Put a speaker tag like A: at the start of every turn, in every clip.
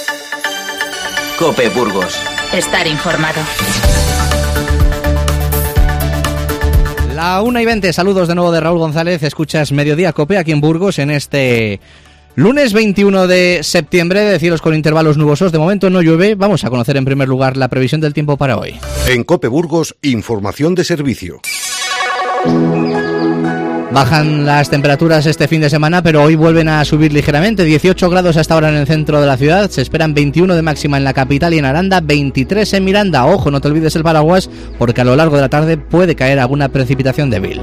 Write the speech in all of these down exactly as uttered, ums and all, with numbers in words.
A: COPE Burgos.
B: Estar informado.
C: La una y veinte, saludos de nuevo de Raúl González. Escuchas Mediodía COPE aquí en Burgos en este lunes veintiuno de septiembre, de cielos con intervalos nubosos. De momento no llueve. Vamos a conocer en primer lugar la previsión del tiempo para hoy.
D: En COPE Burgos, información de servicio.
C: Bajan las temperaturas este fin de semana, pero hoy vuelven a subir ligeramente. dieciocho grados hasta ahora en el centro de la ciudad. Se esperan veintiuno de máxima en la capital y en Aranda, veintitrés en Miranda. Ojo, no te olvides el paraguas, porque a lo largo de la tarde puede caer alguna precipitación débil.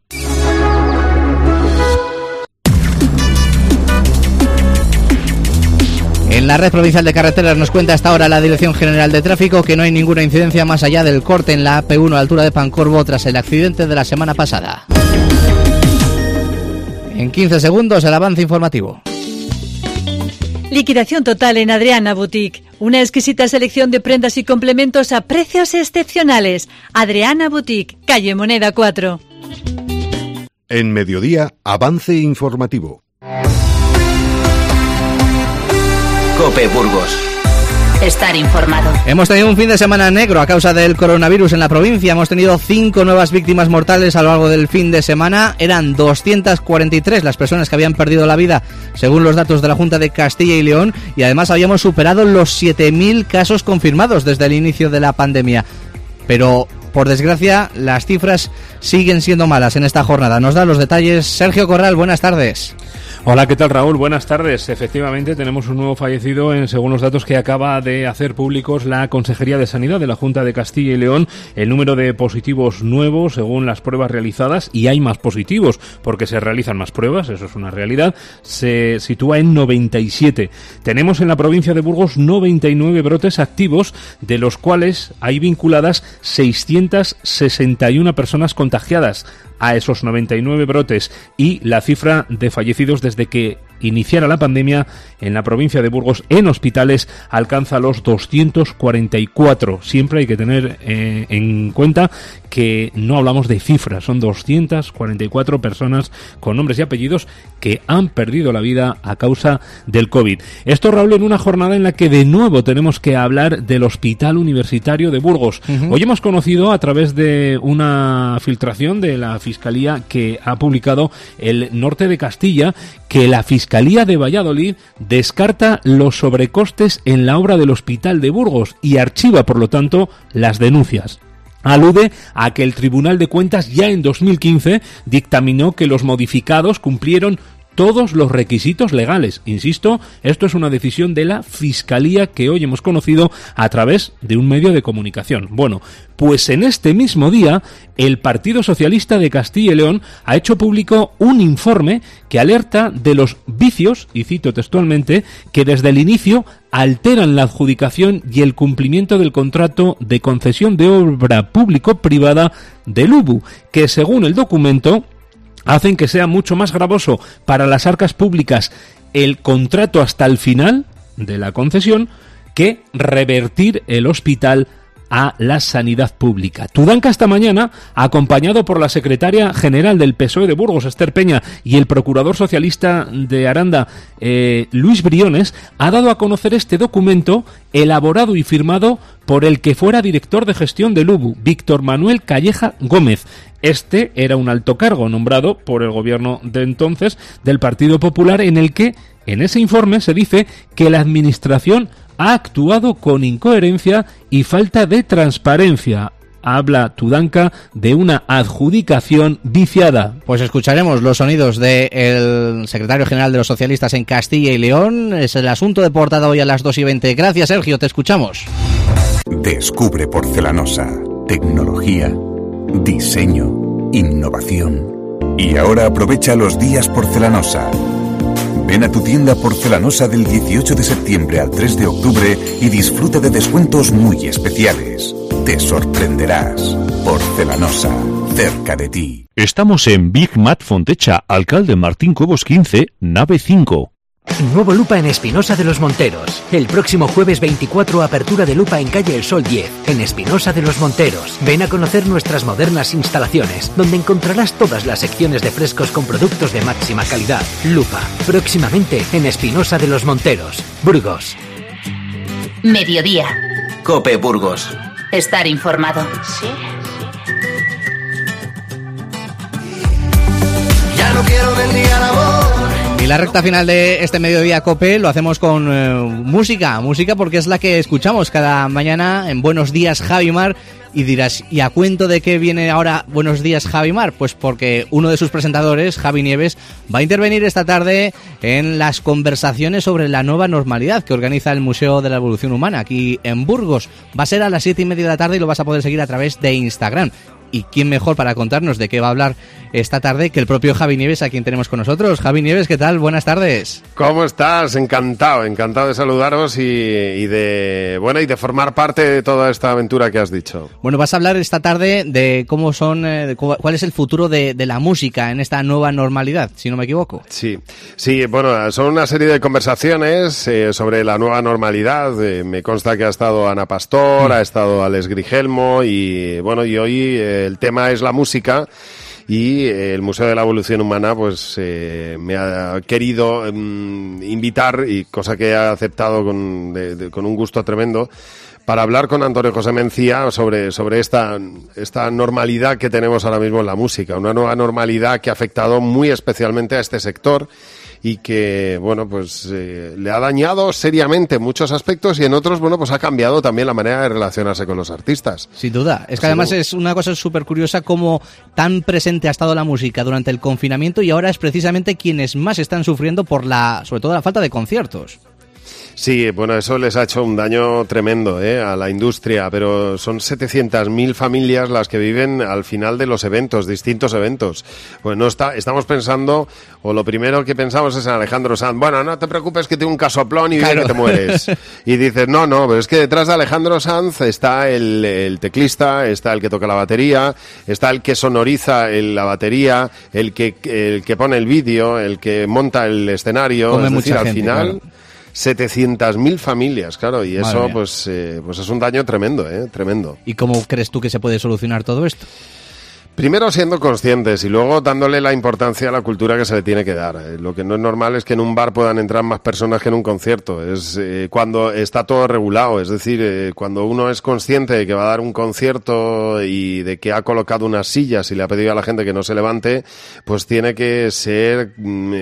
C: En la red provincial de carreteras nos cuenta hasta ahora la Dirección General de Tráfico que no hay ninguna incidencia más allá del corte en la A P uno a la altura de Pancorbo tras el accidente de la semana pasada. En quince segundos el avance informativo.
E: Liquidación total en Adriana Boutique. Una exquisita selección de prendas y complementos a precios excepcionales. Adriana Boutique, calle Moneda cuatro.
D: En Mediodía, avance informativo.
A: COPE Burgos.
B: Estar informado.
C: Hemos tenido un fin de semana negro a causa del coronavirus en la provincia. Hemos tenido cinco nuevas víctimas mortales a lo largo del fin de semana. Eran doscientas cuarenta y tres las personas que habían perdido la vida, según los datos de la Junta de Castilla y León. Y además habíamos superado los siete mil casos confirmados desde el inicio de la pandemia. Pero, por desgracia, las cifras siguen siendo malas en esta jornada. Nos da los detalles Sergio Corral. Buenas tardes.
F: Hola, ¿qué tal, Raúl? Buenas tardes. Efectivamente, tenemos un nuevo fallecido en, según los datos que acaba de hacer públicos la Consejería de Sanidad de la Junta de Castilla y León. El número de positivos nuevos, según las pruebas realizadas, y hay más positivos porque se realizan más pruebas, eso es una realidad, se sitúa en noventa y siete. Tenemos en la provincia de Burgos noventa y nueve brotes activos, de los cuales hay vinculadas seiscientas sesenta y una personas contagiadas a esos noventa y nueve brotes, y la cifra de fallecidos desde que iniciara la pandemia en la provincia de Burgos en hospitales alcanza los doscientos cuarenta y cuatro. Siempre hay que tener eh, en cuenta que no hablamos de cifras, son doscientas cuarenta y cuatro personas con nombres y apellidos que han perdido la vida a causa del COVID. Esto, Raúl, en una jornada en la que de nuevo tenemos que hablar del Hospital Universitario de Burgos. Uh-huh. Hoy hemos conocido, a través de una filtración de la Fiscalía que ha publicado el Norte de Castilla, que la Fiscalía de Valladolid descarta los sobrecostes en la obra del Hospital de Burgos y archiva, por lo tanto, las denuncias. Alude a que el Tribunal de Cuentas ya en dos mil quince dictaminó que los modificados cumplieron todos los requisitos legales. Insisto, esto es una decisión de la Fiscalía que hoy hemos conocido a través de un medio de comunicación. Bueno, pues en este mismo día, el Partido Socialista de Castilla y León ha hecho público un informe que alerta de los vicios, y cito textualmente, que desde el inicio alteran la adjudicación y el cumplimiento del contrato de concesión de obra público-privada del U B U, que según el documento hacen que sea mucho más gravoso para las arcas públicas el contrato hasta el final de la concesión que revertir el hospital a la sanidad pública. Tudanca esta mañana, acompañado por la secretaria general del P S O E de Burgos, Esther Peña, y el procurador socialista de Aranda, eh, Luis Briones, ha dado a conocer este documento elaborado y firmado por el que fuera director de gestión del U B U, Víctor Manuel Calleja Gómez. Este era un alto cargo nombrado por el gobierno de entonces del Partido Popular, en el que, en ese informe, se dice que la administración ha actuado con incoherencia y falta de transparencia. Habla Tudanca de una adjudicación viciada.
C: Pues escucharemos los sonidos del secretario general de los socialistas en Castilla y León. Es el asunto de portada hoy a las dos y veinte. Gracias, Sergio, te escuchamos.
G: Descubre Porcelanosa. Tecnología, diseño, innovación. Y ahora aprovecha los días Porcelanosa. Ven a tu tienda Porcelanosa del dieciocho de septiembre al tres de octubre y disfruta de descuentos muy especiales. Te sorprenderás. Porcelanosa, cerca de ti.
H: Estamos en Big Mat Fontecha, Alcalde Martín Cobos quince, nave cinco.
I: Nuevo Lupa en Espinosa de los Monteros. El próximo jueves veinticuatro, apertura de Lupa en calle El Sol diez, en Espinosa de los Monteros. Ven a conocer nuestras modernas instalaciones, donde encontrarás todas las secciones de frescos con productos de máxima calidad. Lupa, próximamente en Espinosa de los Monteros, Burgos.
B: Mediodía.
A: COPE Burgos.
B: Estar informado.
J: Sí. Ya no quiero mendigar amor.
C: Y la recta final de este Mediodía COPE lo hacemos con eh, música, música porque es la que escuchamos cada mañana en Buenos Días Javimar. Y dirás, ¿y a cuento de qué viene ahora Buenos Días Javimar? Pues porque uno de sus presentadores, Javi Nieves, va a intervenir esta tarde en las conversaciones sobre la nueva normalidad que organiza el Museo de la Evolución Humana aquí en Burgos. Va a ser a las siete y media de la tarde y lo vas a poder seguir a través de Instagram. ¿Y quién mejor para contarnos de qué va a hablar esta tarde que el propio Javi Nieves, a quien tenemos con nosotros? Javi Nieves, ¿qué tal? Buenas tardes.
K: ¿Cómo estás? Encantado, encantado de saludaros y, y de bueno y de formar parte de toda esta aventura que has dicho.
C: Bueno, vas a hablar esta tarde de cómo son, eh, de cuál es el futuro de, de la música en esta nueva normalidad, si no me equivoco.
K: Sí, sí, bueno, son una serie de conversaciones eh, sobre la nueva normalidad. Eh, me consta que ha estado Ana Pastor, mm. ha estado Alex Grigelmo y bueno, y hoy eh, el tema es la música. Y eh, el Museo de la Evolución Humana pues eh, me ha querido eh, invitar, y cosa que he aceptado con, de, de, con un gusto tremendo, para hablar con Antonio José Mencía sobre, sobre esta, esta normalidad que tenemos ahora mismo en la música, una nueva normalidad que ha afectado muy especialmente a este sector y que, bueno, pues eh, le ha dañado seriamente en muchos aspectos y en otros, bueno, pues ha cambiado también la manera de relacionarse con los artistas.
C: Sin duda. Es que además es una cosa súper curiosa cómo tan presente ha estado la música durante el confinamiento y ahora es precisamente quienes más están sufriendo por la, sobre todo la falta de conciertos.
K: Sí, bueno, eso les ha hecho un daño tremendo ¿eh? a la industria, pero son setecientas mil familias las que viven al final de los eventos, distintos eventos. Pues no está, estamos pensando, o lo primero que pensamos es en Alejandro Sanz. Bueno, no te preocupes que tengo un casoplón y claro. Viene que te mueres. Y dices, no, no, pero es que detrás de Alejandro Sanz está el, el teclista, está el que toca la batería, está el que sonoriza el, la batería, el que, el que pone el vídeo, el que monta el escenario.
C: Come
K: es
C: mucha
K: decir, al
C: gente,
K: final...
C: Claro.
K: setecientas mil familias, claro, y eso pues, eh, pues es un daño tremendo, ¿eh? Tremendo.
C: ¿Y cómo crees tú que se puede solucionar todo esto?
K: Primero siendo conscientes y luego dándole la importancia a la cultura que se le tiene que dar. Eh, lo que no es normal es que en un bar puedan entrar más personas que en un concierto. Es eh, cuando está todo regulado, es decir, eh, cuando uno es consciente de que va a dar un concierto y de que ha colocado unas sillas y le ha pedido a la gente que no se levante, pues tiene que ser,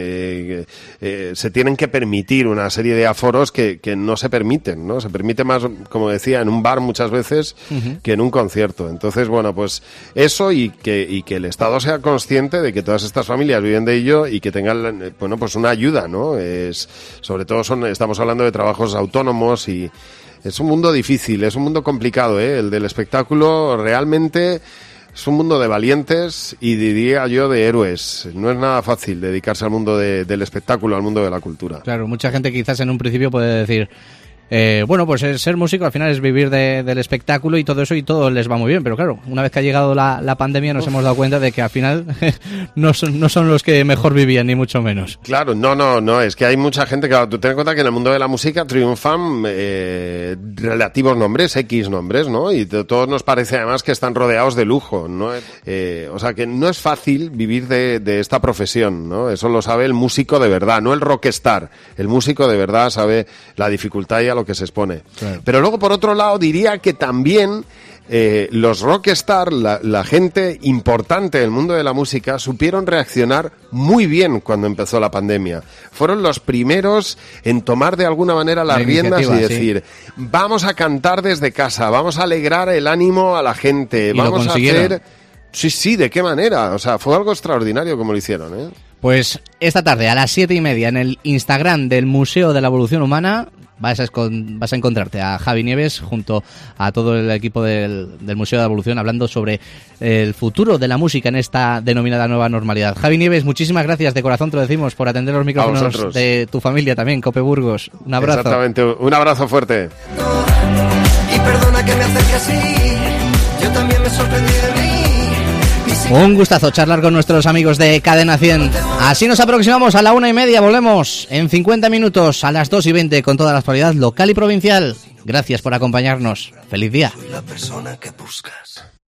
K: eh, eh, se tienen que permitir una serie de aforos que, que no se permiten, ¿no? Se permite más, como decía, en un bar muchas veces uh-huh. que en un concierto. Entonces, bueno, pues eso y Que, y que el Estado sea consciente de que todas estas familias viven de ello y que tengan, bueno, pues una ayuda, ¿no? Es, sobre todo son, estamos hablando de trabajos autónomos y es un mundo difícil, es un mundo complicado, ¿eh? El del espectáculo realmente es un mundo de valientes y diría yo de héroes. No es nada fácil dedicarse al mundo de, del espectáculo, al mundo de la cultura.
C: Claro, mucha gente quizás en un principio puede decir... Eh, bueno, pues ser músico al final es vivir de, del espectáculo y todo eso y todo les va muy bien, pero claro, una vez que ha llegado la, la pandemia nos Uf. hemos dado cuenta de que al final no son, no son los que mejor vivían, ni mucho menos.
K: Claro, no, no, no, es que hay mucha gente, claro, tú ten en cuenta que en el mundo de la música triunfan eh, relativos nombres, X nombres, ¿no? Y de todos nos parece además que están rodeados de lujo, ¿no? Eh, o sea que no es fácil vivir de, de esta profesión, ¿no? Eso lo sabe el músico de verdad, no el rockstar. El músico de verdad sabe la dificultad y a lo que se expone. Claro. Pero luego, por otro lado, diría que también eh, los rockstar, la, la gente importante del mundo de la música, supieron reaccionar muy bien cuando empezó la pandemia. Fueron los primeros en tomar de alguna manera las la riendas y decir, sí. vamos a cantar desde casa, vamos a alegrar el ánimo a la gente,
C: y
K: vamos a hacer... Sí, sí, ¿de qué manera? O sea, fue algo extraordinario como lo hicieron, ¿eh?
C: Pues esta tarde a las siete y media en el Instagram del Museo de la Evolución Humana vas a, vas a encontrarte a Javi Nieves junto a todo el equipo del, del Museo de la Evolución hablando sobre el futuro de la música en esta denominada nueva normalidad. Javi Nieves, muchísimas gracias, de corazón te lo decimos, por atender los micrófonos de tu familia también, COPE Burgos. Un abrazo.
K: Exactamente, un abrazo fuerte.
J: Y perdona que me acerque así, yo también me sorprendí de mí.
C: Un gustazo charlar con nuestros amigos de Cadena cien. Así nos aproximamos a la una y media. Volvemos en cincuenta minutos a las dos y veinte con toda la actualidad local y provincial. Gracias por acompañarnos. Feliz día.
J: Soy la persona que buscas.